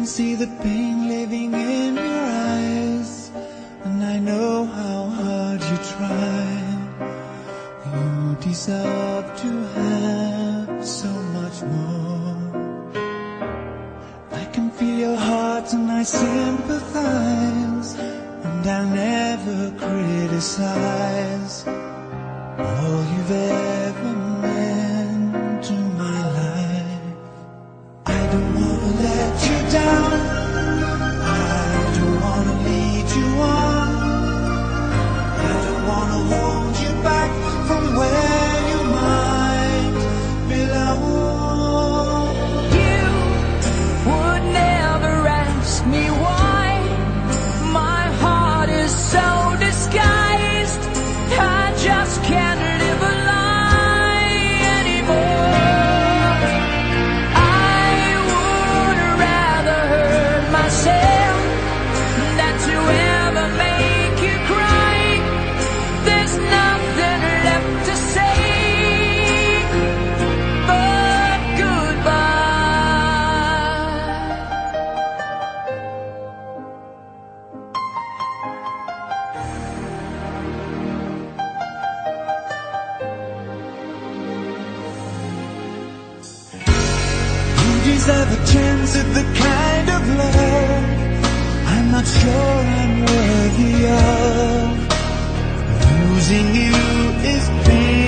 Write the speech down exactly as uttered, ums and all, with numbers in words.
can see the pain living in your eyes, and I know how hard you try. You deserve to have so much more. I can feel your heart and I sympathize, and I'll never criticize all you've ever meant to my life. I don't wanna let you down, I don't wanna lead you on, I don't wanna hold you back from where you might belong. You would never ask me why my heart is so disguised. I just can't live a lie anymore. I would rather hurt myself than to ever make you cry. There's nothing left to say but goodbye. You deserve a chance at the kind of love I'm not sure I'm worthy of. Losing you is pain.